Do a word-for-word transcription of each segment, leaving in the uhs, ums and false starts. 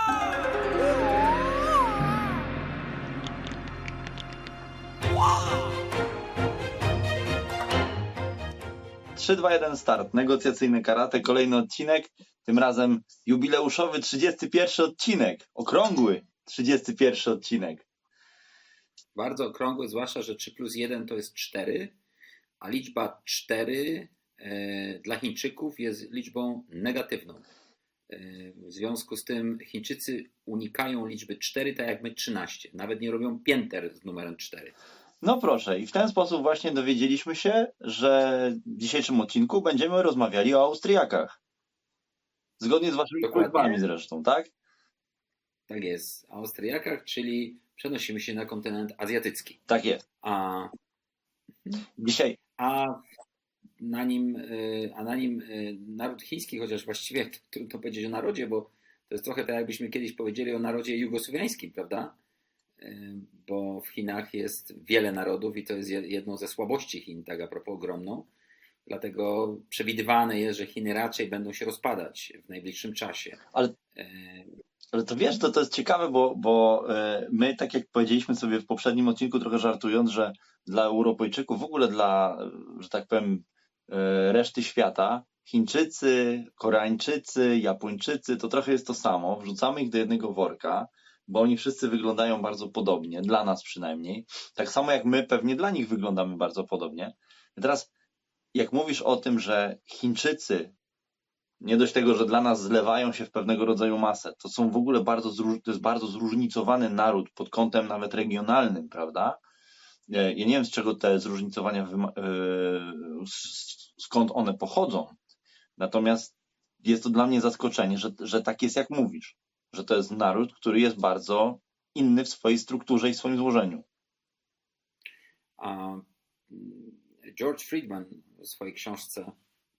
trzy, dwa, jeden, start. Negocjacyjne karate, kolejny odcinek. Tym razem jubileuszowy trzydziesty pierwszy odcinek. Okrągły trzydziesty pierwszy odcinek. Bardzo okrągły, zwłaszcza, że trzy plus jeden to jest cztery, a liczba cztery e, dla Chińczyków jest liczbą negatywną. E, w związku z tym Chińczycy unikają liczby cztery, tak jak my trzynaście. Nawet nie robią pięter z numerem cztery. No proszę, i w ten sposób właśnie dowiedzieliśmy się, że w dzisiejszym odcinku będziemy rozmawiali o Austriakach. Zgodnie z waszymi prośbami zresztą, tak? Tak jest. O Austriakach, czyli przenosimy się na kontynent azjatycki. Tak jest. A dzisiaj. A na nim, a na nim naród chiński, chociaż właściwie trudno powiedzieć o narodzie, bo to jest trochę tak, jakbyśmy kiedyś powiedzieli o narodzie jugosłowiańskim, prawda? Bo w Chinach jest wiele narodów i to jest jedną ze słabości Chin, tak a propos ogromną. Dlatego przewidywane jest, że Chiny raczej będą się rozpadać w najbliższym czasie. Ale, ale to wiesz, to, to jest ciekawe, bo, bo my, tak jak powiedzieliśmy sobie w poprzednim odcinku, trochę żartując, że dla Europejczyków, w ogóle dla, że tak powiem, reszty świata, Chińczycy, Koreańczycy, Japończycy, to trochę jest to samo. Wrzucamy ich do jednego worka, bo oni wszyscy wyglądają bardzo podobnie, dla nas przynajmniej. Tak samo jak my pewnie dla nich wyglądamy bardzo podobnie. I teraz jak mówisz o tym, że Chińczycy, nie dość tego, że dla nas zlewają się w pewnego rodzaju masę, to są w ogóle bardzo, to jest bardzo zróżnicowany naród pod kątem nawet regionalnym, prawda? Ja nie wiem, z czego te zróżnicowania, skąd one pochodzą. Natomiast jest to dla mnie zaskoczenie, że, że tak jest jak mówisz. Że to jest naród, który jest bardzo inny w swojej strukturze i swoim złożeniu. A George Friedman w swojej książce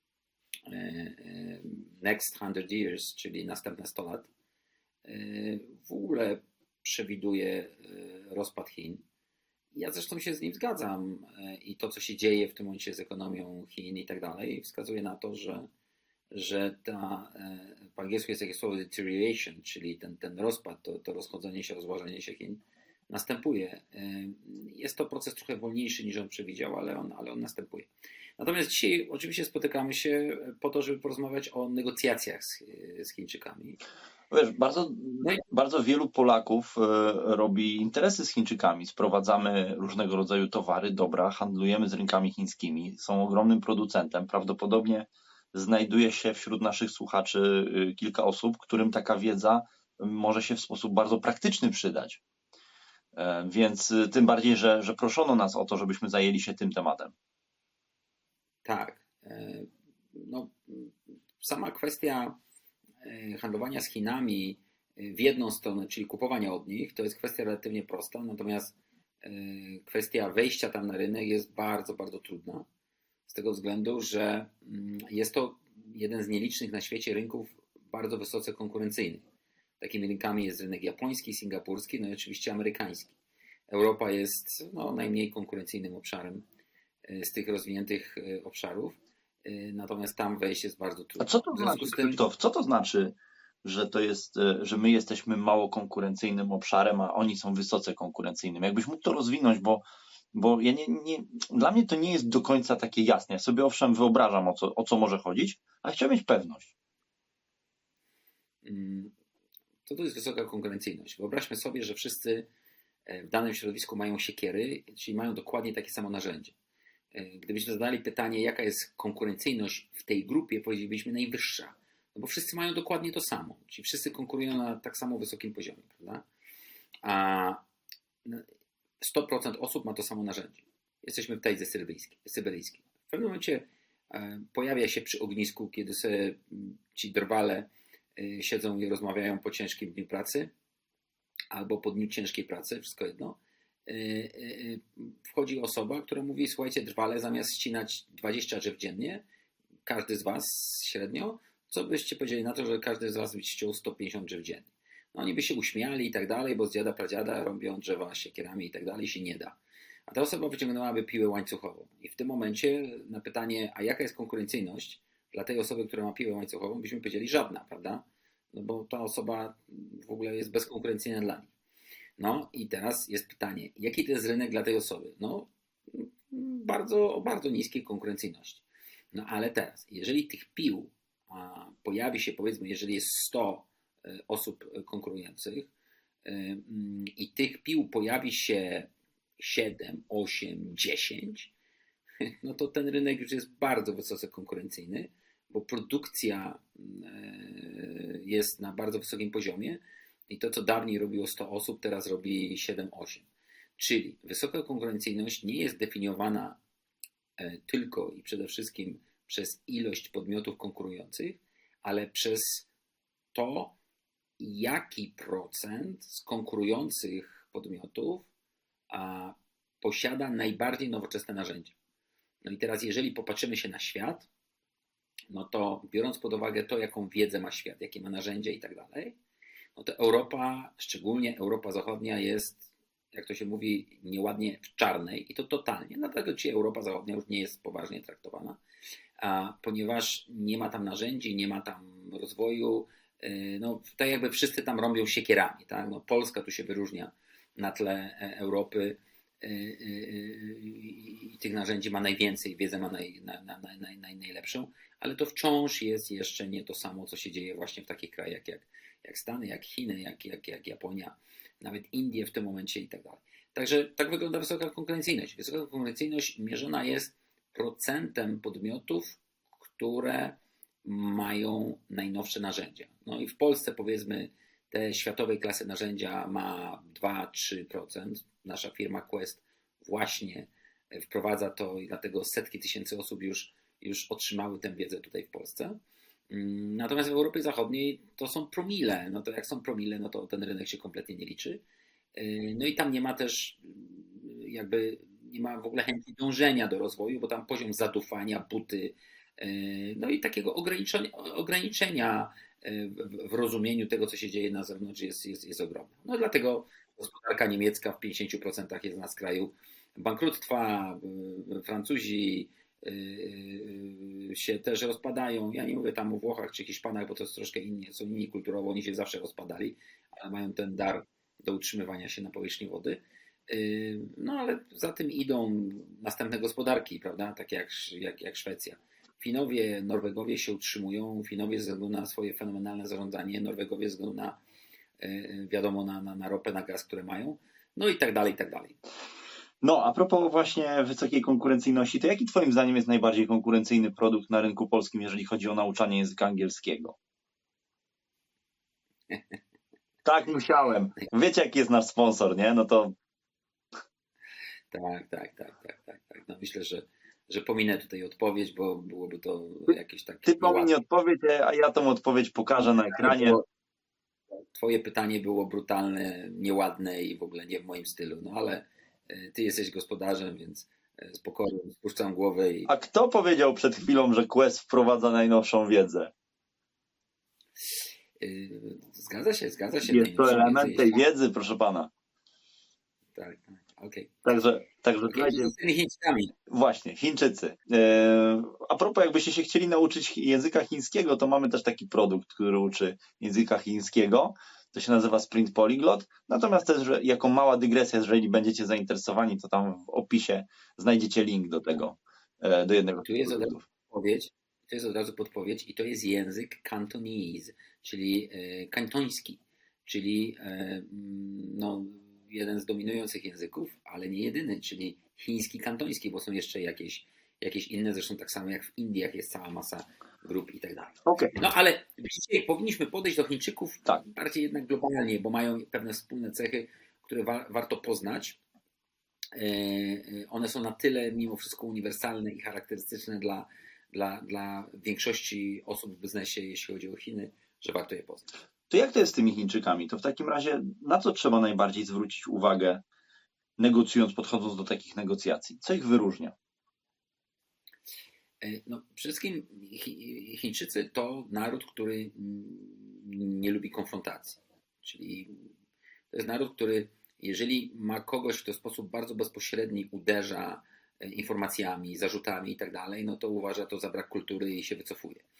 Next Hundred Years, czyli następne sto lat, w ogóle przewiduje rozpad Chin. Ja zresztą się z nim zgadzam i to, co się dzieje w tym momencie z ekonomią Chin i tak dalej, wskazuje na to, że, że ta, po angielsku jest takie słowo deterioration, czyli ten, ten rozpad, to, to rozchodzenie się, rozłożenie się Chin następuje. Jest to proces trochę wolniejszy niż on przewidział, ale on, ale on następuje. Natomiast dzisiaj oczywiście spotykamy się po to, żeby porozmawiać o negocjacjach z, z Chińczykami. Wiesz, bardzo, no i... bardzo wielu Polaków robi interesy z Chińczykami. Sprowadzamy różnego rodzaju towary, dobra, handlujemy z rynkami chińskimi. Są ogromnym producentem. Prawdopodobnie znajduje się wśród naszych słuchaczy kilka osób, którym taka wiedza może się w sposób bardzo praktyczny przydać. Więc tym bardziej, że, że proszono nas o to, żebyśmy zajęli się tym tematem. Tak. No, sama kwestia handlowania z Chinami w jedną stronę, czyli kupowania od nich, to jest kwestia relatywnie prosta, natomiast kwestia wejścia tam na rynek jest bardzo, bardzo trudna. Z tego względu, że jest to jeden z nielicznych na świecie rynków bardzo wysoce konkurencyjnych. Takimi rynkami jest rynek japoński, singapurski, no i oczywiście amerykański. Europa jest no, najmniej konkurencyjnym obszarem z tych rozwiniętych obszarów, natomiast tam wejść jest bardzo trudno. A co to znaczy, Krzysztof? Co to znaczy, że to jest, że my jesteśmy mało konkurencyjnym obszarem, a oni są wysoce konkurencyjnym? Jakbyś mógł to rozwinąć, bo, bo ja nie, nie, dla mnie to nie jest do końca takie jasne. Ja sobie owszem wyobrażam, o co, o co może chodzić, a chciałbym mieć pewność. To to jest wysoka konkurencyjność. Wyobraźmy sobie, że wszyscy w danym środowisku mają siekiery, czyli mają dokładnie takie samo narzędzie. Gdybyśmy zadali pytanie, jaka jest konkurencyjność w tej grupie, powiedzielibyśmy najwyższa. No bo wszyscy mają dokładnie to samo. Czyli wszyscy konkurują na tak samo wysokim poziomie, prawda? A sto procent osób ma to samo narzędzie. Jesteśmy w tajdze syberyjskiej. W pewnym momencie pojawia się przy ognisku, kiedy sobie ci drwale siedzą i rozmawiają po ciężkim dniu pracy albo po dniu ciężkiej pracy, wszystko jedno. Wchodzi osoba, która mówi, słuchajcie, drwale, zamiast ścinać dwadzieścia drzew dziennie, każdy z was średnio, co byście powiedzieli na to, że każdy z was by ściął sto pięćdziesiąt drzew dziennie. No oni by się uśmiali i tak dalej, bo z dziada pradziada robią drzewa siekierami i tak dalej, się nie da. A ta osoba wyciągnęłaby piłę łańcuchową. I w tym momencie na pytanie, a jaka jest konkurencyjność dla tej osoby, która ma piłę łańcuchową, byśmy powiedzieli żadna, prawda? No bo ta osoba w ogóle jest bezkonkurencyjna dla nich. No i teraz jest pytanie, jaki to jest rynek dla tej osoby? No bardzo, o bardzo niskiej konkurencyjności. No ale teraz, jeżeli tych pił a, pojawi się, powiedzmy, jeżeli jest sto osób konkurujących i tych pił pojawi się siedem, osiem, dziesięć, no to ten rynek już jest bardzo wysoce konkurencyjny, bo produkcja jest na bardzo wysokim poziomie i to, co dawniej robiło sto osób, teraz robi siedem, osiem. Czyli wysoka konkurencyjność nie jest definiowana tylko i przede wszystkim przez ilość podmiotów konkurujących, ale przez to, jaki procent z konkurujących podmiotów a, posiada najbardziej nowoczesne narzędzia. No i teraz, jeżeli popatrzymy się na świat, no to biorąc pod uwagę to, jaką wiedzę ma świat, jakie ma narzędzia i tak dalej, no to Europa, szczególnie Europa Zachodnia, jest, jak to się mówi, nieładnie w czarnej i to totalnie. Dlatego dzisiaj Europa Zachodnia już nie jest poważnie traktowana, a, ponieważ nie ma tam narzędzi, nie ma tam rozwoju. No, tak jakby wszyscy tam rąbią siekierami. Tak? No, Polska tu się wyróżnia na tle Europy i tych narzędzi ma najwięcej, wiedzę ma naj, naj, naj, naj, naj, najlepszą, ale to wciąż jest jeszcze nie to samo, co się dzieje właśnie w takich krajach jak, jak Stany, jak Chiny, jak, jak, jak Japonia, nawet Indie w tym momencie i tak dalej. Także tak wygląda wysoka konkurencyjność. Wysoka konkurencyjność mierzona jest procentem podmiotów, które mają najnowsze narzędzia. No i w Polsce, powiedzmy, te światowej klasy narzędzia ma dwa do trzech procent. Nasza firma Quest właśnie wprowadza to i dlatego setki tysięcy osób już, już otrzymały tę wiedzę tutaj w Polsce. Natomiast w Europie Zachodniej to są promile. No to jak są promile, no to ten rynek się kompletnie nie liczy. No i tam nie ma też jakby, nie ma w ogóle chęci dążenia do rozwoju, bo tam poziom zadufania, buty, no i takiego ograniczenia, ograniczenia w rozumieniu tego, co się dzieje na zewnątrz jest, jest, jest ogromne. No dlatego gospodarka niemiecka w pięćdziesięciu procentach jest na skraju bankructwa, Francuzi się też rozpadają. Ja nie mówię tam o Włochach czy Hiszpanach, bo to jest troszkę inni, są inni kulturowo, oni się zawsze rozpadali, ale mają ten dar do utrzymywania się na powierzchni wody. No ale za tym idą następne gospodarki, prawda, takie jak, jak, jak Szwecja. Finowie, Norwegowie się utrzymują, Finowie ze względu na swoje fenomenalne zarządzanie, Norwegowie ze względu na, wiadomo, na, na, na ropę, na gaz, które mają, no i tak dalej, i tak dalej. No, a propos właśnie wysokiej konkurencyjności, to jaki twoim zdaniem jest najbardziej konkurencyjny produkt na rynku polskim, jeżeli chodzi o nauczanie języka angielskiego? Tak, musiałem. Wiecie, jaki jest nasz sponsor, nie? No to... Tak, tak, tak, tak, tak, tak. No myślę, że że pominę tutaj odpowiedź, bo byłoby to jakieś takie... Ty pomiń odpowiedź, a ja tą odpowiedź pokażę na ekranie. Twoje pytanie było brutalne, nieładne i w ogóle nie w moim stylu, no ale ty jesteś gospodarzem, więc spokojnie, spuszczam głowę i... A kto powiedział przed chwilą, że Quest wprowadza najnowszą wiedzę? Zgadza się, zgadza się. Jest to element tej wiedzy, proszę pana. Tak, tak. Okay. Także, także okay. Z tymi Chińczykami. Właśnie, Chińczycy. A propos, jakbyście się chcieli nauczyć języka chińskiego, to mamy też taki produkt, który uczy języka chińskiego. To się nazywa Sprint Polyglot. Natomiast też, że jako mała dygresja, jeżeli będziecie zainteresowani, to tam w opisie znajdziecie link do tego, do jednego. Tu jest od razu podpowiedź, to jest od razu podpowiedź i to jest język Cantonese, czyli e, kantoński, czyli e, no jeden z dominujących języków, ale nie jedyny, czyli chiński kantoński, bo są jeszcze jakieś, jakieś inne, zresztą tak samo jak w Indiach jest cała masa grup i tak dalej. Okay. No ale dzisiaj powinniśmy podejść do Chińczyków tak. bardziej jednak globalnie, bo mają pewne wspólne cechy, które wa- warto poznać. One są na tyle mimo wszystko uniwersalne i charakterystyczne dla, dla, dla większości osób w biznesie, jeśli chodzi o Chiny, że warto je poznać. To jak to jest z tymi Chińczykami? To w takim razie na co trzeba najbardziej zwrócić uwagę, negocjując, podchodząc do takich negocjacji? Co ich wyróżnia? No, przede wszystkim Chińczycy to naród, który nie lubi konfrontacji. Czyli to jest naród, który jeżeli ma kogoś, kto w sposób bardzo bezpośredni uderza informacjami, zarzutami i tak dalej, no to uważa to za brak kultury i się wycofuje.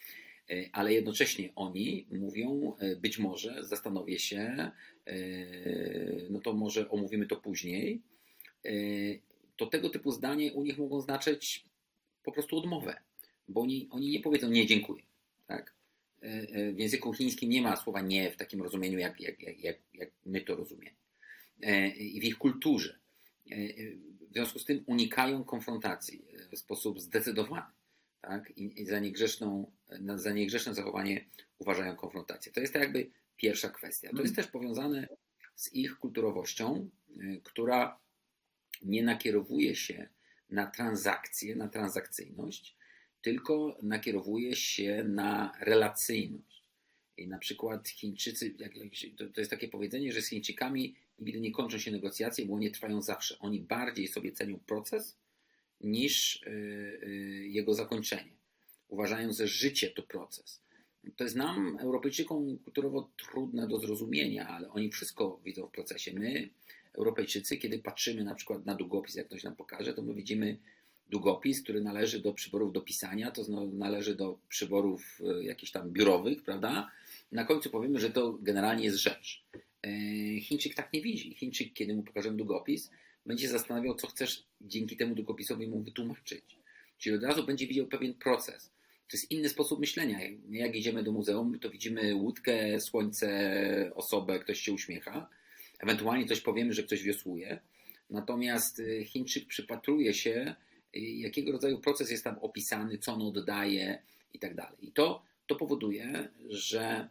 ale jednocześnie oni mówią, być może zastanowię się, no to może omówimy to później, to tego typu zdanie u nich mogą znaczyć po prostu odmowę, bo oni, oni nie powiedzą nie, dziękuję. Tak? W języku chińskim nie ma słowa nie w takim rozumieniu, jak, jak, jak, jak my to rozumiemy. I w ich kulturze. W związku z tym unikają konfrontacji w sposób zdecydowany. Tak? I za niegrzeczną, za niegrzeczne zachowanie uważają konfrontację. To jest tak jakby pierwsza kwestia. To jest też powiązane z ich kulturowością, która nie nakierowuje się na transakcję, na transakcyjność, tylko nakierowuje się na relacyjność. I na przykład Chińczycy, jak, jak, to, to jest takie powiedzenie, że z Chińczykami nigdy nie kończą się negocjacje, bo one trwają zawsze. Oni bardziej sobie cenią proces niż y, y, jego zakończenie. Uważają, że życie to proces. To jest nam, Europejczykom, kulturowo trudne do zrozumienia, ale oni wszystko widzą w procesie. My, Europejczycy, kiedy patrzymy na przykład na długopis, jak ktoś nam pokaże, to my widzimy długopis, który należy do przyborów do pisania, to należy do przyborów jakichś tam biurowych, prawda? Na końcu powiemy, że to generalnie jest rzecz. Chińczyk tak nie widzi. Chińczyk, kiedy mu pokażemy długopis, będzie się zastanawiał, co chcesz dzięki temu długopisowi mu wytłumaczyć. Czyli od razu będzie widział pewien proces. To jest inny sposób myślenia. Jak idziemy do muzeum, to widzimy łódkę, słońce, osobę, ktoś się uśmiecha. Ewentualnie coś powiemy, że ktoś wiosłuje. Natomiast Chińczyk przypatruje się, jakiego rodzaju proces jest tam opisany, co on oddaje i tak dalej. I to, to powoduje, że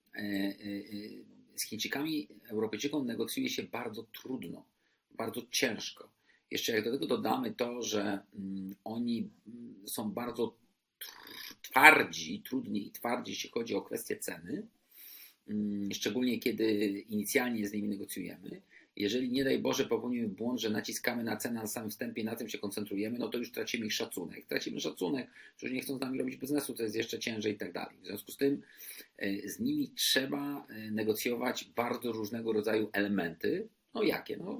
z Chińczykami, Europejczykom negocjuje się bardzo trudno, bardzo ciężko. Jeszcze jak do tego dodamy to, że oni są bardzo twardzi, trudni i twardzi, jeśli chodzi o kwestię ceny, szczególnie kiedy inicjalnie z nimi negocjujemy. Jeżeli nie daj Boże popełnimy błąd, że naciskamy na cenę na samym wstępie i na tym się koncentrujemy, no to już tracimy ich szacunek. Tracimy szacunek, że już nie chcą z nami robić biznesu, to jest jeszcze ciężej i tak dalej. W związku z tym z nimi trzeba negocjować bardzo różnego rodzaju elementy. No jakie? No,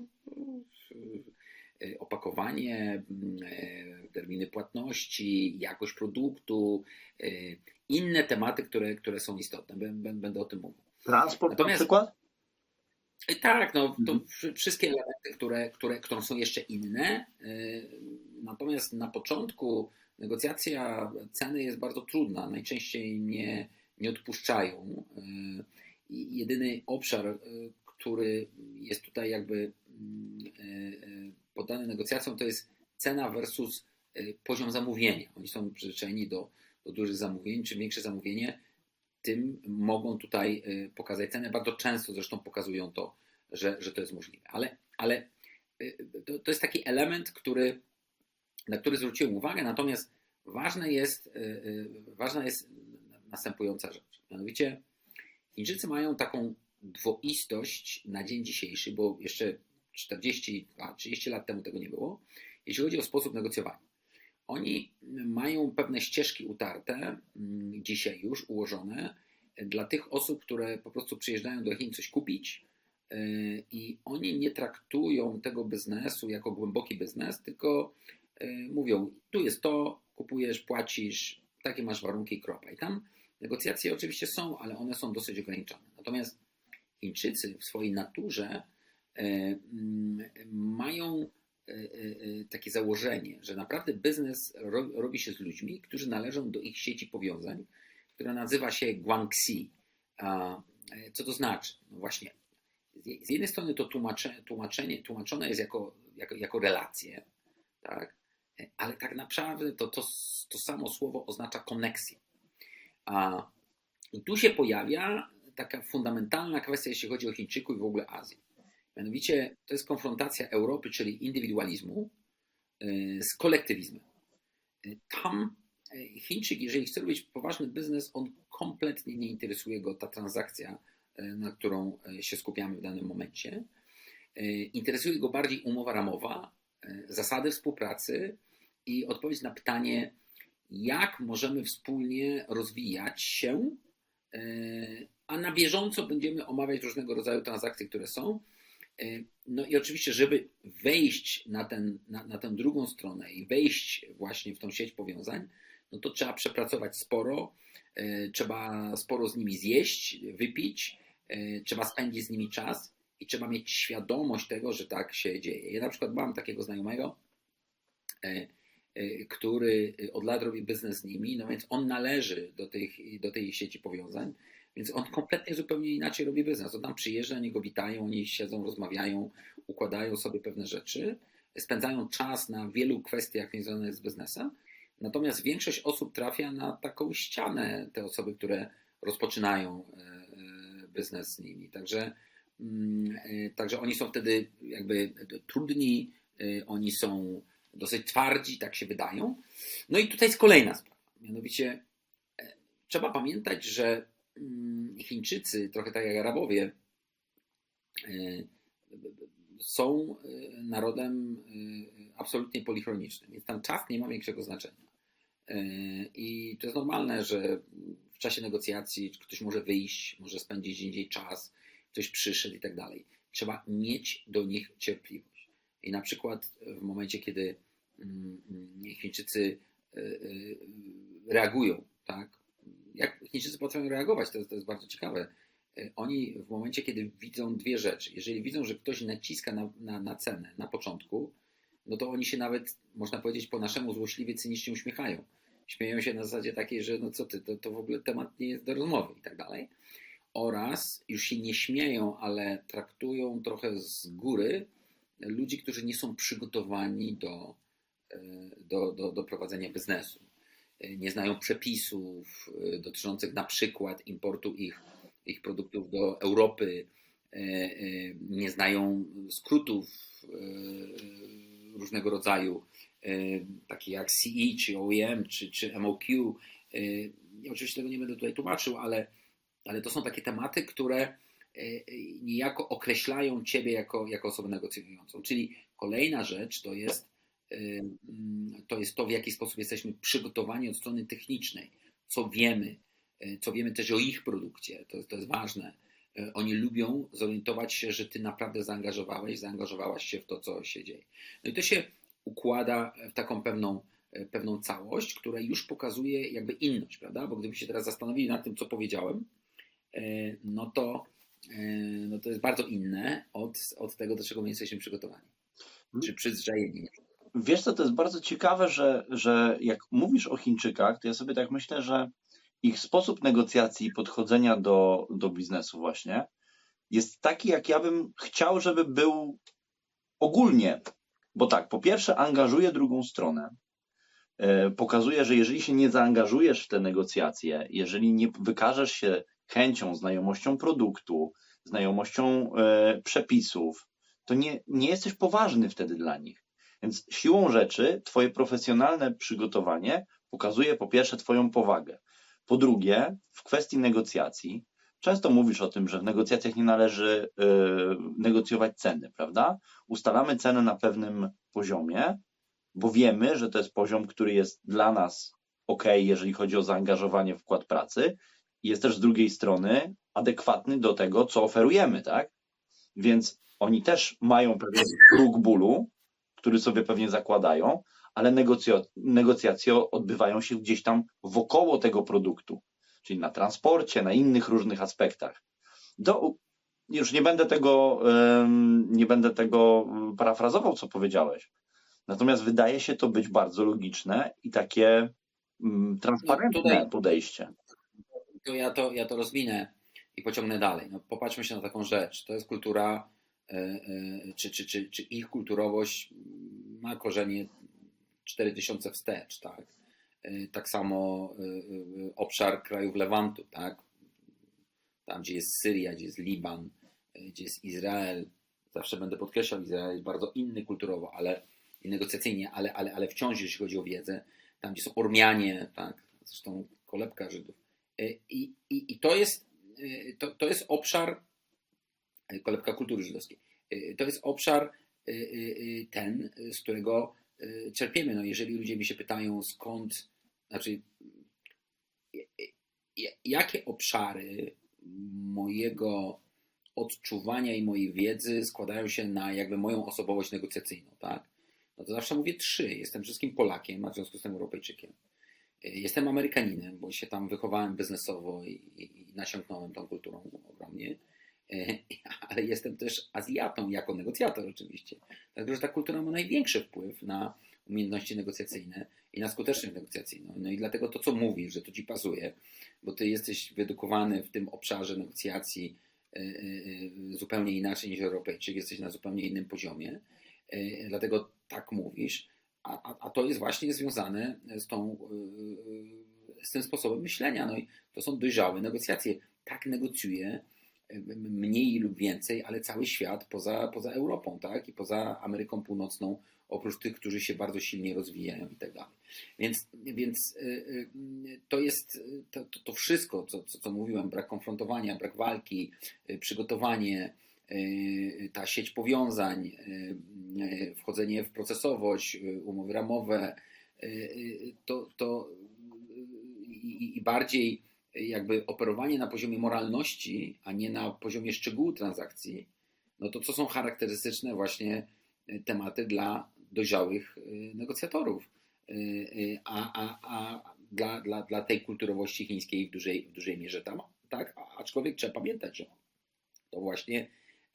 opakowanie, terminy płatności, jakość produktu, inne tematy, które, które są istotne. Będę o tym mówił. Transport Natomiast, na przykład? Tak, no to wszystkie elementy, które, które, które są jeszcze inne. Natomiast na początku negocjacja ceny jest bardzo trudna. Najczęściej nie, nie odpuszczają. I jedyny obszar, który jest tutaj jakby poddany negocjacjom, to jest cena versus poziom zamówienia. Oni są przyzwyczajeni do, do dużych zamówień. Czym większe zamówienie, tym mogą tutaj pokazać cenę. Bardzo często zresztą pokazują to, że, że to jest możliwe. Ale, ale to, to jest taki element, który, na który zwróciłem uwagę, natomiast ważne jest, ważna jest następująca rzecz. Mianowicie Chińczycy mają taką dwoistość na dzień dzisiejszy, bo jeszcze czterdzieści, trzydzieści lat temu tego nie było, jeśli chodzi o sposób negocjowania. Oni mają pewne ścieżki utarte, dzisiaj już ułożone, dla tych osób, które po prostu przyjeżdżają do Chin coś kupić i oni nie traktują tego biznesu jako głęboki biznes, tylko mówią, tu jest to, kupujesz, płacisz, takie masz warunki i kropa. I tam negocjacje oczywiście są, ale one są dosyć ograniczone. Natomiast Chińczycy w swojej naturze mają takie założenie, że naprawdę biznes robi się z ludźmi, którzy należą do ich sieci powiązań, która nazywa się Guangxi. Co to znaczy? No właśnie, z jednej strony to tłumaczenie, tłumaczenie tłumaczone jest jako, jako, jako relacje, tak? Ale tak naprawdę to, to, to samo słowo oznacza koneksję. I tu się pojawia taka fundamentalna kwestia, jeśli chodzi o Chińczyków i w ogóle Azję. Mianowicie to jest konfrontacja Europy, czyli indywidualizmu, z kolektywizmem. Tam Chińczyk, jeżeli chce robić poważny biznes, on kompletnie nie interesuje go ta transakcja, na którą się skupiamy w danym momencie. Interesuje go bardziej umowa ramowa, zasady współpracy i odpowiedź na pytanie, jak możemy wspólnie rozwijać się, a na bieżąco będziemy omawiać różnego rodzaju transakcje, które są. No i oczywiście, żeby wejść na, ten, na, na tę drugą stronę i wejść właśnie w tą sieć powiązań, no to trzeba przepracować sporo, trzeba sporo z nimi zjeść, wypić, trzeba spędzić z nimi czas i trzeba mieć świadomość tego, że tak się dzieje. Ja na przykład mam takiego znajomego, który od lat robi biznes z nimi, no więc on należy do, tych, do tej sieci powiązań, więc on kompletnie zupełnie inaczej robi biznes. On tam przyjeżdża, oni go witają, oni siedzą, rozmawiają, układają sobie pewne rzeczy, spędzają czas na wielu kwestiach związanych z biznesem, natomiast większość osób trafia na taką ścianę, te osoby, które rozpoczynają biznes z nimi. Także, także oni są wtedy jakby trudni, oni są dosyć twardzi, tak się wydają. No i tutaj jest kolejna sprawa. Mianowicie trzeba pamiętać, że Chińczycy, trochę tak jak Arabowie, są narodem absolutnie polichronicznym, więc tam czas nie ma większego znaczenia. I to jest normalne, że w czasie negocjacji ktoś może wyjść, może spędzić gdzie indziej czas, ktoś przyszedł i tak dalej. Trzeba mieć do nich cierpliwość. I na przykład w momencie, kiedy Chińczycy reagują, tak? Jak Chińczycy potrafią reagować, to jest, to jest bardzo ciekawe. Oni w momencie, kiedy widzą dwie rzeczy, jeżeli widzą, że ktoś naciska na, na, na cenę na początku, no to oni się nawet, można powiedzieć, po naszemu złośliwie cynicznie uśmiechają. Śmieją się na zasadzie takiej, że no co ty, to, to w ogóle temat nie jest do rozmowy i tak dalej. Oraz już się nie śmieją, ale traktują trochę z góry ludzi, którzy nie są przygotowani do, do, do, do prowadzenia biznesu. Nie znają przepisów dotyczących na przykład importu ich, ich produktów do Europy, nie znają skrótów różnego rodzaju, takie jak C E, czy O E M, czy, czy M O Q. Ja oczywiście tego nie będę tutaj tłumaczył, ale, ale to są takie tematy, które niejako określają Ciebie jako, jako osobę negocjującą. Czyli kolejna rzecz to jest to jest to, w jaki sposób jesteśmy przygotowani od strony technicznej, co wiemy, co wiemy też o ich produkcie, to, to jest ważne. Oni lubią zorientować się, że ty naprawdę zaangażowałeś, zaangażowałaś się w to, co się dzieje. No i to się układa w taką pewną, pewną całość, która już pokazuje jakby inność, prawda? Bo gdybyście teraz zastanowili nad tym, co powiedziałem, no to, no to jest bardzo inne od, od tego, do czego my jesteśmy przygotowani. Czy przyzwyczajeni. Wiesz co, to jest bardzo ciekawe, że, że jak mówisz o Chińczykach, to ja sobie tak myślę, że ich sposób negocjacji i podchodzenia do, do biznesu właśnie jest taki, jak ja bym chciał, żeby był ogólnie. Bo tak, po pierwsze angażuje drugą stronę. Pokazuje, że jeżeli się nie zaangażujesz w te negocjacje, jeżeli nie wykażesz się chęcią, znajomością produktu, znajomością e, przepisów, to nie, nie jesteś poważny wtedy dla nich. Więc siłą rzeczy twoje profesjonalne przygotowanie pokazuje po pierwsze twoją powagę. Po drugie, w kwestii negocjacji, często mówisz o tym, że w negocjacjach nie należy y, negocjować ceny, prawda? Ustalamy cenę na pewnym poziomie, bo wiemy, że to jest poziom, który jest dla nas ok, jeżeli chodzi o zaangażowanie, wkład pracy i jest też z drugiej strony adekwatny do tego, co oferujemy, tak? Więc oni też mają pewien próg bólu, który sobie pewnie zakładają, ale negocjo- negocjacje odbywają się gdzieś tam wokoło tego produktu, czyli na transporcie, na innych różnych aspektach. Do, już nie będę tego, nie będę tego parafrazował, co powiedziałeś. Natomiast wydaje się to być bardzo logiczne i takie transparentne no tutaj, podejście. To ja, to ja to rozwinę i pociągnę dalej. No, popatrzmy się na taką rzecz. To jest kultura, czy, czy, czy, czy ich kulturowość ma korzenie cztery tysiące wstecz, tak? Tak samo obszar krajów Lewantu, tak? Tam, gdzie jest Syria, gdzie jest Liban, gdzie jest Izrael. Zawsze będę podkreślał, Izrael jest bardzo inny kulturowo, ale i negocjacyjnie, ale, ale, ale wciąż, jeśli chodzi o wiedzę, tam, gdzie są Ormianie, tak? Zresztą kolebka Żydów. I, i, i to, jest, to, to jest obszar, kolebka kultury żydowskiej, to jest obszar ten, z którego czerpiemy. No, jeżeli ludzie mi się pytają, skąd, znaczy, jakie obszary mojego odczuwania i mojej wiedzy składają się na jakby moją osobowość negocjacyjną, tak? No to zawsze mówię trzy. Jestem wszystkim Polakiem, a w związku z tym Europejczykiem. Jestem Amerykaninem, bo się tam wychowałem biznesowo i, i, i nasiąknąłem tą kulturą ogromnie, ale jestem też Azjatą jako negocjator oczywiście. Dlatego, że ta kultura ma największy wpływ na umiejętności negocjacyjne i na skuteczność negocjacyjną. No i dlatego to, co mówisz, że to ci pasuje, bo ty jesteś wyedukowany w tym obszarze negocjacji zupełnie inaczej niż Europejczyk, jesteś na zupełnie innym poziomie, dlatego tak mówisz, a, a, a to jest właśnie związane z, tą, z tym sposobem myślenia. No i to są dojrzałe negocjacje. Tak negocjuje mniej lub więcej, ale cały świat poza, poza Europą, tak? I poza Ameryką Północną, oprócz tych, którzy się bardzo silnie rozwijają i tak dalej. Więc, więc to jest to, to wszystko, co, co, co mówiłem, brak konfrontowania, brak walki, przygotowanie, ta sieć powiązań, wchodzenie w procesowość, umowy ramowe, to, to i, i bardziej jakby operowanie na poziomie moralności, a nie na poziomie szczegółu transakcji, no to co są charakterystyczne właśnie tematy dla dojrzałych negocjatorów, a, a, a dla, dla, dla tej kulturowości chińskiej w dużej, w dużej mierze tam, tak, aczkolwiek trzeba pamiętać, że to właśnie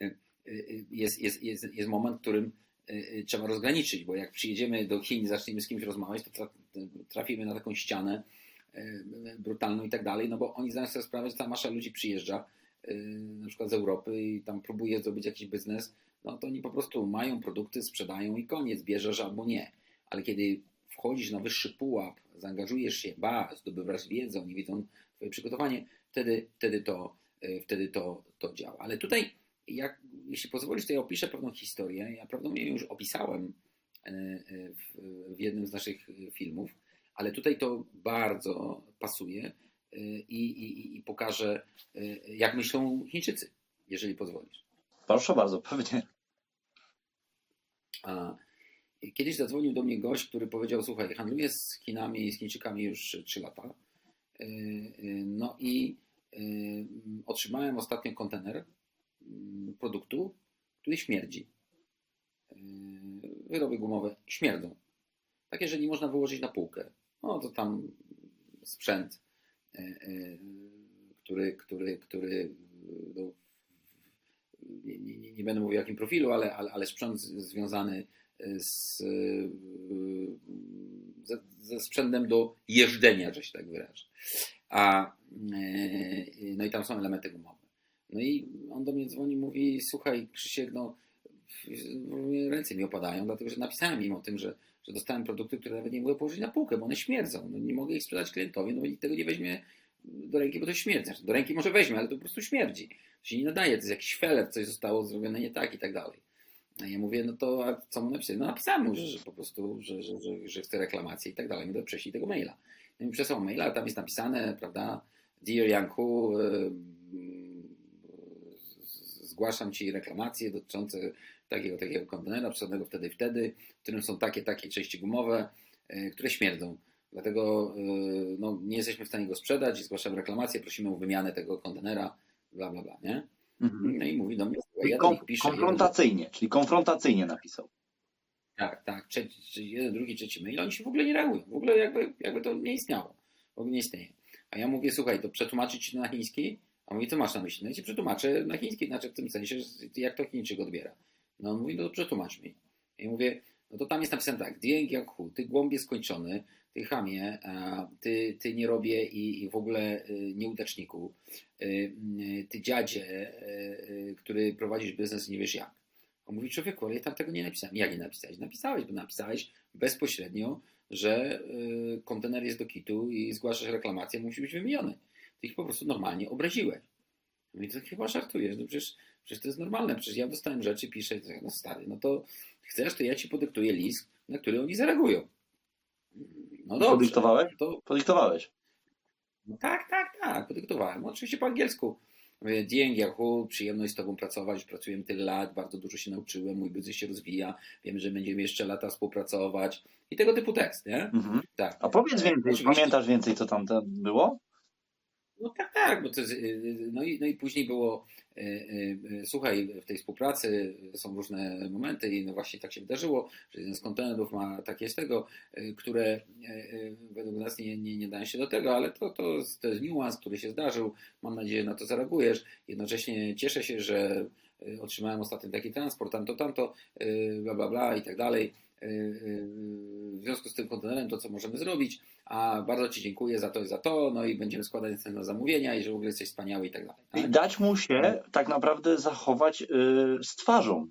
jest, jest, jest, jest moment, w którym trzeba rozgraniczyć, bo jak przyjedziemy do Chin i zaczniemy z kimś rozmawiać, to trafimy na taką ścianę brutalną i tak dalej, no bo oni zdają sobie sprawę, że ta masza ludzi przyjeżdża na przykład z Europy i tam próbuje zrobić jakiś biznes, no to oni po prostu mają produkty, sprzedają i koniec, bierzesz albo nie. Ale kiedy wchodzisz na wyższy pułap, zaangażujesz się, ba, zdobywasz wiedzę, oni widzą twoje przygotowanie, wtedy, wtedy, to, wtedy to, to działa. Ale tutaj, jak, jeśli pozwolisz, to ja opiszę pewną historię. Ja prawdopodobnie już opisałem w, w jednym z naszych filmów, ale tutaj to bardzo pasuje i, i, i pokażę, jak myślą Chińczycy, jeżeli pozwolisz. Proszę bardzo, pewnie. A kiedyś zadzwonił do mnie gość, który powiedział: słuchaj, handluję z Chinami i z Chińczykami już trzy lata. No i otrzymałem ostatnio kontener produktu, który śmierdzi. Wyroby gumowe śmierdzą. Takie, że nie można wyłożyć na półkę. No to tam sprzęt, który, który, który no, nie, nie, nie będę mówił o jakim profilu, ale, ale, ale sprzęt związany z, ze, ze sprzętem do jeżdżenia, że się tak wyrażę. A, no i tam są elementy gumowe. No i on do mnie dzwoni i mówi: słuchaj, Krzysiek, no ręce mi opadają, dlatego że napisałem im o tym, że, że dostałem produkty, które nawet nie mogę położyć na półkę, bo one śmierdzą. No nie mogę ich sprzedać klientowi, no i tego nie weźmie do ręki, bo to śmierdzi. Do ręki może weźmie, ale to po prostu śmierdzi. To się nie nadaje, to jest jakiś feler, coś zostało zrobione nie tak i tak dalej. A ja mówię: no to a co mu napisać? No napisałem mu, że, że po prostu, że, że, że, że chcę reklamację i tak dalej. No to prześlij tego maila. No i przesłał maila, ale tam jest napisane, prawda, Dear Janku, yy, zgłaszam Ci reklamacje dotyczące takiego, takiego kontenera przesadzonego wtedy i wtedy, w którym są takie, takie części gumowe, yy, które śmierdzą. Dlatego yy, no, nie jesteśmy w stanie go sprzedać i zgłaszam reklamację, prosimy o wymianę tego kontenera, bla, bla, bla, nie? Mhm. No i mówi do mnie: jeden Kon- pisze, konfrontacyjnie, jeden... czyli konfrontacyjnie napisał. Tak, tak, trzeci, jeden, drugi, trzeci mail, oni się w ogóle nie reagują, w ogóle jakby, jakby to nie istniało, w ogóle nie istnieje. A ja mówię: słuchaj, to przetłumaczyć Ci na chiński? A mówi: co masz na myśli? No i Ci przetłumaczę na chiński, znaczy w tym sensie, jak to Chińczyk odbiera. No on mówi: no to przetłumacz mi. I mówię: no to tam jest napisane tak, Dieng Yakhu, ty głąbie skończony, ty chamie, ty, ty nie robię i, i w ogóle nieudaczniku, ty dziadzie, który prowadzisz biznes i nie wiesz jak. On mówi: człowieku, ale ja tam tego nie napisałem. Jak nie napisałeś? Napisałeś, bo napisałeś bezpośrednio, że kontener jest do kitu i zgłaszasz reklamację, musi być wymieniony. Ty ich po prostu normalnie obraziłeś. No i to chyba żartujesz, no przecież, przecież to jest normalne, przecież ja dostałem rzeczy, piszę, no stary, no to chcesz, to ja Ci podyktuję list, na który oni zareagują. No dobrze. Podyktowałeś? To... Podyktowałeś. No tak, tak, tak, podyktowałem. Oczywiście po angielsku. Dzień, Yahoo, przyjemność z Tobą pracować, pracujemy tyle lat, bardzo dużo się nauczyłem, mój biznes się rozwija, wiem, że będziemy jeszcze lata współpracować i tego typu tekst, nie? Mhm. Tak. A powiedz więcej, oczywiście. Pamiętasz więcej, co tam było? No tak, tak, bo to jest, no, i, no i później było, e, e, słuchaj, w tej współpracy są różne momenty i no właśnie tak się wydarzyło, że jeden z kontenerów ma takie z tego, e, które e, według nas nie, nie, nie dają się do tego, ale to, to, to jest niuans, który się zdarzył, mam nadzieję, na to zareagujesz. Jednocześnie cieszę się, że otrzymałem ostatnio taki transport, tamto, tamto, bla, bla, bla i tak dalej. W związku z tym kontenerem to, co możemy zrobić, a bardzo Ci dziękuję za to i za to, no i będziemy składać na zamówienia i że w ogóle jesteś wspaniały i tak dalej. I Tak? dać mu się tak naprawdę zachować yy, z twarzą.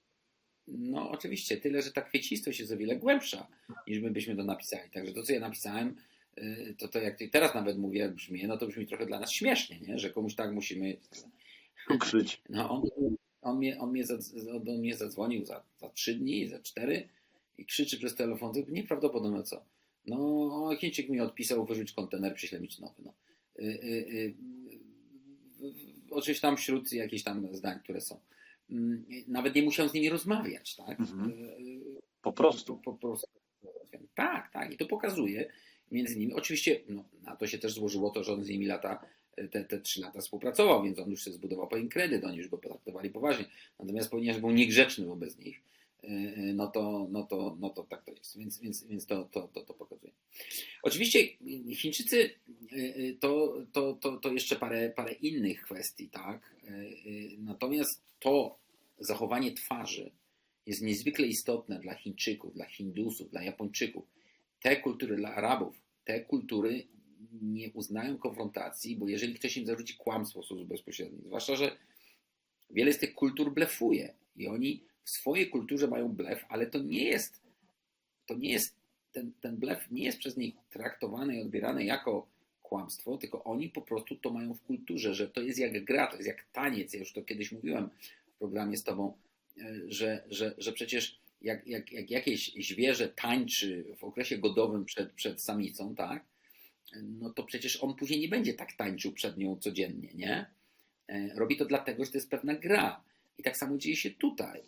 No oczywiście, tyle, że ta kwiecistość jest o wiele głębsza, niż my byśmy to napisali. Także to, co ja napisałem, to, to jak teraz nawet mówię, brzmi, no to brzmi trochę dla nas śmiesznie, nie? Że komuś tak musimy ukryć. No on, on, mnie, on, mnie, on mnie zadzwonił za, za trzy dni, za cztery i krzyczy przez telefon, to nieprawdopodobne co. No, Chińczyk mi odpisał, wyrzuć kontener, przyślę mi nowy. No. Yy, yy, yy, oczywiście tam wśród jakichś tam zdań, które są. Yy, nawet nie musiał z nimi rozmawiać, tak? Mhm. Yy, po prostu. Po, po prostu. Tak, tak. I to pokazuje między nimi. Oczywiście no, na to się też złożyło to, że on z nimi lata te, te trzy lata współpracował, więc on już sobie zbudował pewien kredyt, oni już go potraktowali poważnie. Natomiast ponieważ był niegrzeczny wobec nich, no to, no to, no to tak to jest. Więc, więc, więc to, to, to, to pokazuje. Oczywiście Chińczycy to, to, to, to jeszcze parę, parę innych kwestii, tak? Natomiast to zachowanie twarzy jest niezwykle istotne dla Chińczyków, dla Hindusów, dla Japończyków. Te kultury, dla Arabów, te kultury nie uznają konfrontacji, bo jeżeli ktoś im zarzuci kłamstwo w sposób bezpośredni, zwłaszcza, że wiele z tych kultur blefuje i oni w swojej kulturze mają blef, ale to nie jest, to nie jest ten, ten blef nie jest przez nich traktowany i odbierany jako kłamstwo, tylko oni po prostu to mają w kulturze, że to jest jak gra, to jest jak taniec. Ja już to kiedyś mówiłem w programie z tobą, że, że, że przecież jak, jak, jak jakieś zwierzę tańczy w okresie godowym przed, przed samicą, tak? No to przecież on później nie będzie tak tańczył przed nią codziennie, nie? Robi to dlatego, że to jest pewna gra. I tak samo dzieje się tutaj.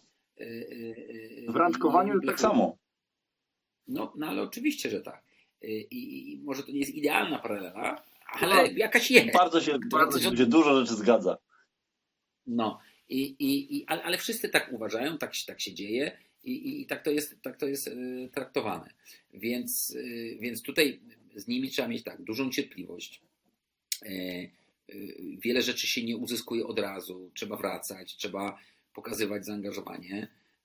W randkowaniu jest tak samo. No, no ale oczywiście, że tak. I, i może to nie jest idealna paralela, ale no, jakaś jest. Bardzo się, bardzo się, się dużo rzeczy zgadza. No, i, i, i, ale wszyscy tak uważają, tak, tak się dzieje i, i, i tak to jest, tak to jest y, traktowane. Więc, y, więc tutaj z nimi trzeba mieć tak, dużą cierpliwość. Y, y, wiele rzeczy się nie uzyskuje od razu. Trzeba wracać, trzeba pokazywać zaangażowanie.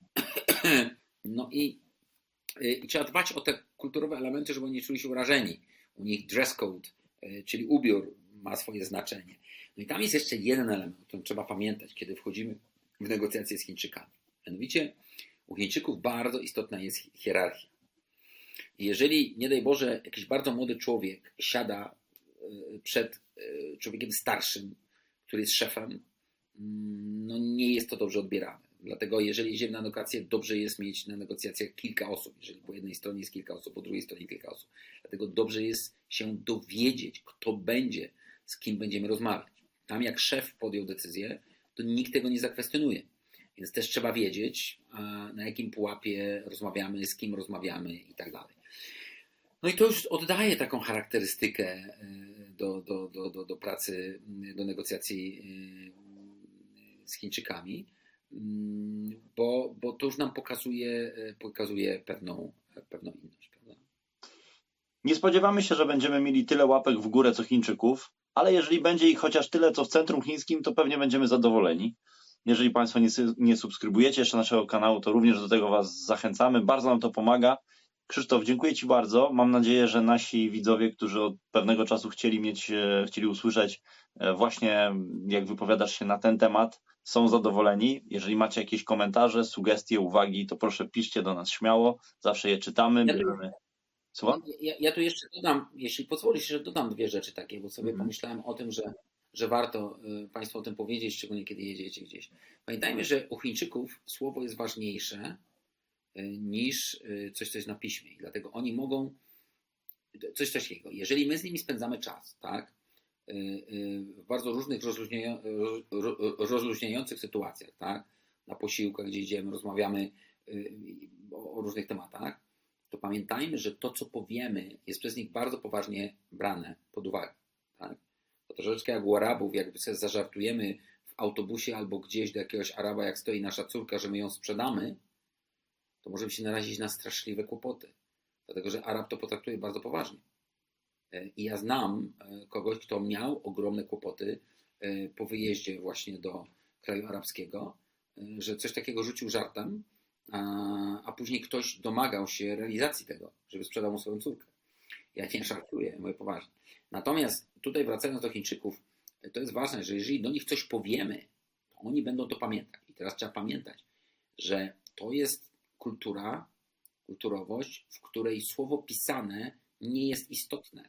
No i, y, i trzeba dbać o te kulturowe elementy, żeby oni nie czuli się urażeni. U nich dress code, y, czyli ubiór, ma swoje znaczenie. No i tam jest jeszcze jeden element, o którym trzeba pamiętać, kiedy wchodzimy w negocjacje z Chińczykami. Mianowicie u Chińczyków bardzo istotna jest hierarchia. I jeżeli, nie daj Boże, jakiś bardzo młody człowiek siada przed człowiekiem starszym, który jest szefem, no nie jest to dobrze odbierane. Dlatego jeżeli idziemy na negocjacje, dobrze jest mieć na negocjacjach kilka osób. Jeżeli po jednej stronie jest kilka osób, po drugiej stronie kilka osób. Dlatego dobrze jest się dowiedzieć, kto będzie, z kim będziemy rozmawiać. Tam jak szef podjął decyzję, to nikt tego nie zakwestionuje. Więc też trzeba wiedzieć, na jakim pułapie rozmawiamy, z kim rozmawiamy i tak dalej. No i to już oddaje taką charakterystykę do, do, do, do, do pracy, do negocjacji z Chińczykami, bo, bo to już nam pokazuje, pokazuje pewną, pewną inność. Prawda? Nie spodziewamy się, że będziemy mieli tyle łapek w górę co Chińczyków, ale jeżeli będzie ich chociaż tyle co w centrum chińskim, to pewnie będziemy zadowoleni. Jeżeli Państwo nie, nie subskrybujecie jeszcze naszego kanału, to również do tego Was zachęcamy. Bardzo nam to pomaga. Krzysztof, dziękuję Ci bardzo. Mam nadzieję, że nasi widzowie, którzy od pewnego czasu chcieli mieć, chcieli usłyszeć właśnie jak wypowiadasz się na ten temat, są zadowoleni. Jeżeli macie jakieś komentarze, sugestie, uwagi, to proszę piszcie do nas śmiało. Zawsze je czytamy. Ja bierzemy... Ja, ja, ja tu jeszcze dodam, jeśli pozwolisz, że dodam dwie rzeczy takie, bo sobie Mhm. pomyślałem o tym, że, że warto y, Państwu o tym powiedzieć, szczególnie kiedy jedziecie gdzieś. Pamiętajmy, że u Chińczyków słowo jest ważniejsze y, niż y, coś, co jest na piśmie. I dlatego oni mogą coś takiego. Jeżeli my z nimi spędzamy czas, tak, y, y, w bardzo różnych rozluźnia, roz, rozluźniających sytuacjach, tak, na posiłkach, gdzie idziemy, rozmawiamy y, o, o różnych tematach, to pamiętajmy, że to, co powiemy, jest przez nich bardzo poważnie brane pod uwagę. Tak? To To troszeczkę jak u Arabów, jakby sobie zażartujemy w autobusie albo gdzieś do jakiegoś Araba, jak stoi nasza córka, że my ją sprzedamy, to możemy się narazić na straszliwe kłopoty. Dlatego, że Arab to potraktuje bardzo poważnie. I ja znam kogoś, kto miał ogromne kłopoty po wyjeździe właśnie do kraju arabskiego, że coś takiego rzucił żartem, a, a później ktoś domagał się realizacji tego, żeby sprzedał mu swoją córkę. Ja nie żartuję, mówię poważnie. Natomiast tutaj wracając do Chińczyków, to jest ważne, że jeżeli do nich coś powiemy, to oni będą to pamiętać. I teraz trzeba pamiętać, że to jest kultura, kulturowość, w której słowo pisane nie jest istotne.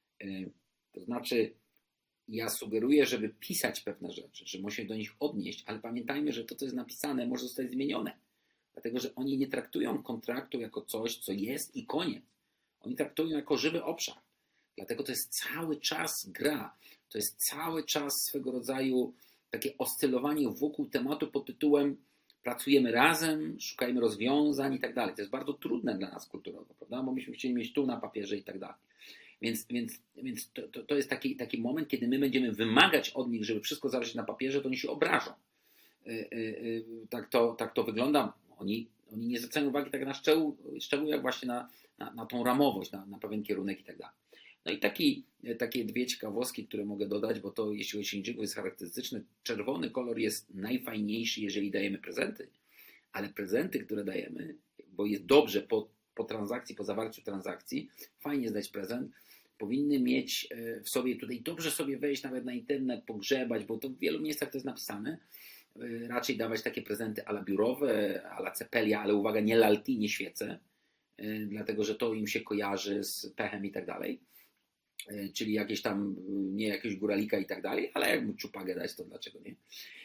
To znaczy, ja sugeruję, żeby pisać pewne rzeczy, że musimy do nich odnieść, ale pamiętajmy, że to, co jest napisane, może zostać zmienione. Dlatego, że oni nie traktują kontraktu jako coś, co jest i koniec. Oni traktują jako żywy obszar. Dlatego to jest cały czas gra. To jest cały czas swego rodzaju takie oscylowanie wokół tematu pod tytułem pracujemy razem, szukajmy rozwiązań i tak dalej. To jest bardzo trudne dla nas kulturowo, prawda? Bo myśmy chcieli mieć tu na papierze i tak dalej. Więc, więc, więc to, to, to jest taki, taki moment, kiedy my będziemy wymagać od nich, żeby wszystko zalegać na papierze, to oni się obrażą. Yy, yy, tak, to, tak to wygląda. Oni, oni nie zwracają uwagi tak na szczegół, szczegół jak właśnie na, na, na tą ramowość, na, na pewien kierunek i tak dalej. No i taki, takie dwie ciekawostki, które mogę dodać, bo to jeśli chodzi o Chińczyków jest charakterystyczne. Czerwony kolor jest najfajniejszy, jeżeli dajemy prezenty, ale prezenty, które dajemy, bo jest dobrze po, po transakcji, po zawarciu transakcji, fajnie zdać prezent, powinny mieć w sobie, tutaj dobrze sobie wejść nawet na internet, pogrzebać, bo to w wielu miejscach to jest napisane, raczej dawać takie prezenty ala biurowe, ala cepelia, ale uwaga, nie lalki, nie świece, dlatego, że to im się kojarzy z pechem i tak dalej, czyli jakieś tam, nie jakiegoś góralika i tak dalej, ale jak mu czupagę dać, to dlaczego nie?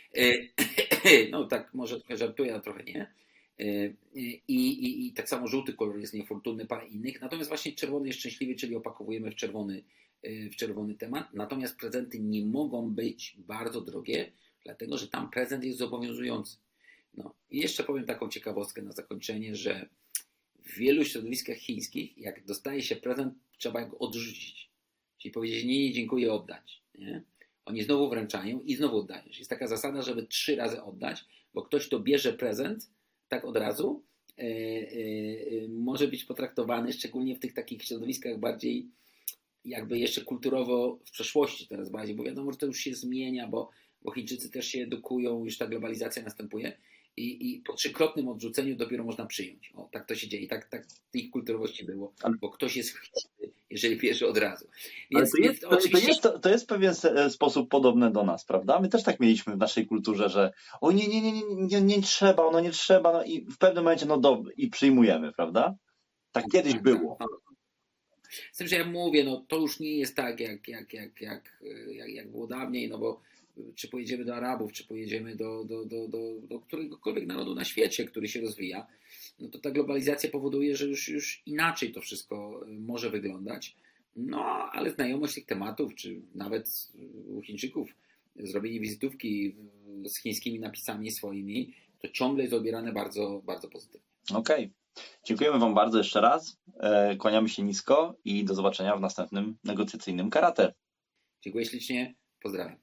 No tak, może trochę żartuję, a trochę nie. I, i, I tak samo żółty kolor jest niefortunny, parę innych, natomiast właśnie czerwony jest szczęśliwy, czyli opakowujemy w czerwony, w czerwony temat, natomiast prezenty nie mogą być bardzo drogie, dlatego, że tam prezent jest zobowiązujący. No i jeszcze powiem taką ciekawostkę na zakończenie, że w wielu środowiskach chińskich, jak dostaje się prezent, trzeba go odrzucić. Czyli powiedzieć nie, nie, dziękuję, oddać. Nie? Oni znowu wręczają i znowu oddają. Jest taka zasada, żeby trzy razy oddać, bo ktoś, kto bierze prezent tak od razu, yy, yy, może być potraktowany, szczególnie w tych takich środowiskach bardziej jakby jeszcze kulturowo w przeszłości teraz bardziej, bo wiadomo, że to już się zmienia, bo, bo Chińczycy też się edukują, już ta globalizacja następuje i, i po trzykrotnym odrzuceniu dopiero można przyjąć. O, tak to się dzieje. Tak, tak w ich kulturowości było, bo ktoś jest chciwy, jeżeli bierze od razu. Więc, to, jest, to, oczywiście... to, jest, to, to jest pewien sposób podobny do nas, prawda? My też tak mieliśmy w naszej kulturze, że o nie, nie, nie, nie, nie, nie trzeba, no nie trzeba, no i w pewnym momencie no dobrze i przyjmujemy, prawda? Tak kiedyś tak, było. Tak, tak. Z tym, że ja mówię, no to już nie jest tak, jak, jak, jak, jak, jak, jak było dawniej, no bo czy pojedziemy do Arabów, czy pojedziemy do, do, do, do, do któregokolwiek narodu na świecie, który się rozwija, no to ta globalizacja powoduje, że już, już inaczej to wszystko może wyglądać. No, ale znajomość tych tematów, czy nawet u Chińczyków zrobienie wizytówki z chińskimi napisami swoimi, to ciągle jest odbierane bardzo, bardzo pozytywnie. Okej. Okay. Dziękujemy Wam bardzo jeszcze raz. Kłaniamy się nisko i do zobaczenia w następnym negocjacyjnym karate. Dziękuję ślicznie. Pozdrawiam.